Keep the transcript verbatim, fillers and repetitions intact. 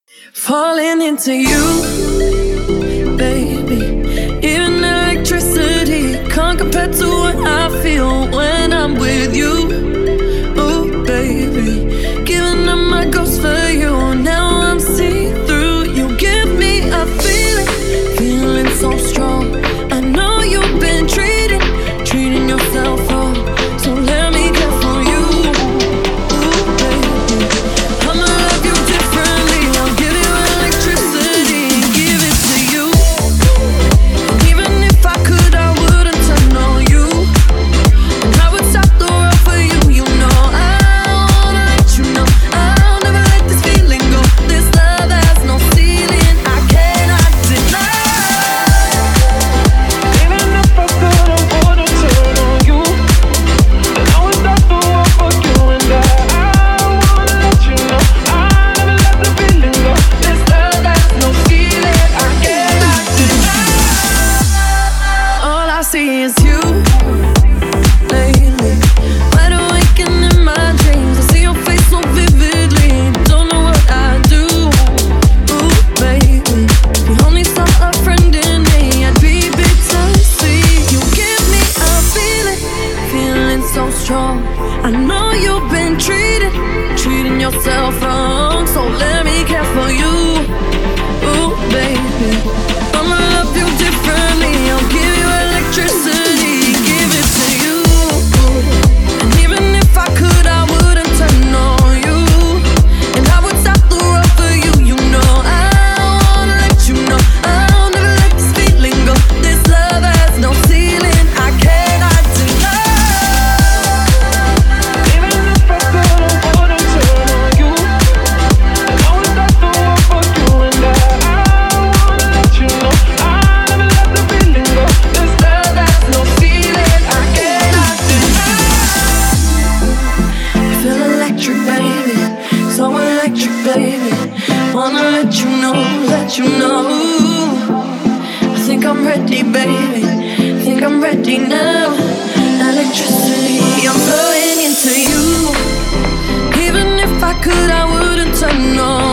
Falling into you, baby. Even electricity can't compare to what I feel when I'm with you. Oh, baby, giving up my ghost for you. Now I'm see through. You give me a feeling, feeling so strong. I know you've been treating, treating yourself wrong. So let me care for you. Ooh, baby, I'ma love you differently. I'll give you electricity and give it to you. Even if I could, I wouldn't turn on you. And I would stop the world for you. You know I wanna let you know I'll never let this feeling go. This love has no ceiling, I cannot deny. Even if I could, I wouldn't turn on you. And I would stop the world for you. And I, I wanna let you know I'll never let the feeling go. This love has no ceiling, I cannot deny. All I see is you lately. Wide awake and in my dreams, I see your face so vividly. Don't know what I do. Ooh, baby, if you only saw a friend in me, I'd be bittersweet. You give me a feeling, feeling so strong. I know you've been treated, treating yourself wrong. So let me care for you. Ooh, baby, I'ma love you differently. I'll give you electricity, give it to you. And even if I could, I wouldn't turn on you. And I would stop the world for you. You know I wanna let you know I'll never let this feeling go. This love has no ceiling, I cannot deny. Even if I could, I wouldn't turn on you. And I would stop the world for you. And I, I wanna let you know I'll never let the feeling go. This love has no ceiling, I cannot deny. I feel electric, baby, so electric, baby. Wanna let you know, let you know. I think I'm ready, baby, think I'm ready now. Electricity, I'm flowing into you. Even if I could, I wouldn't turn on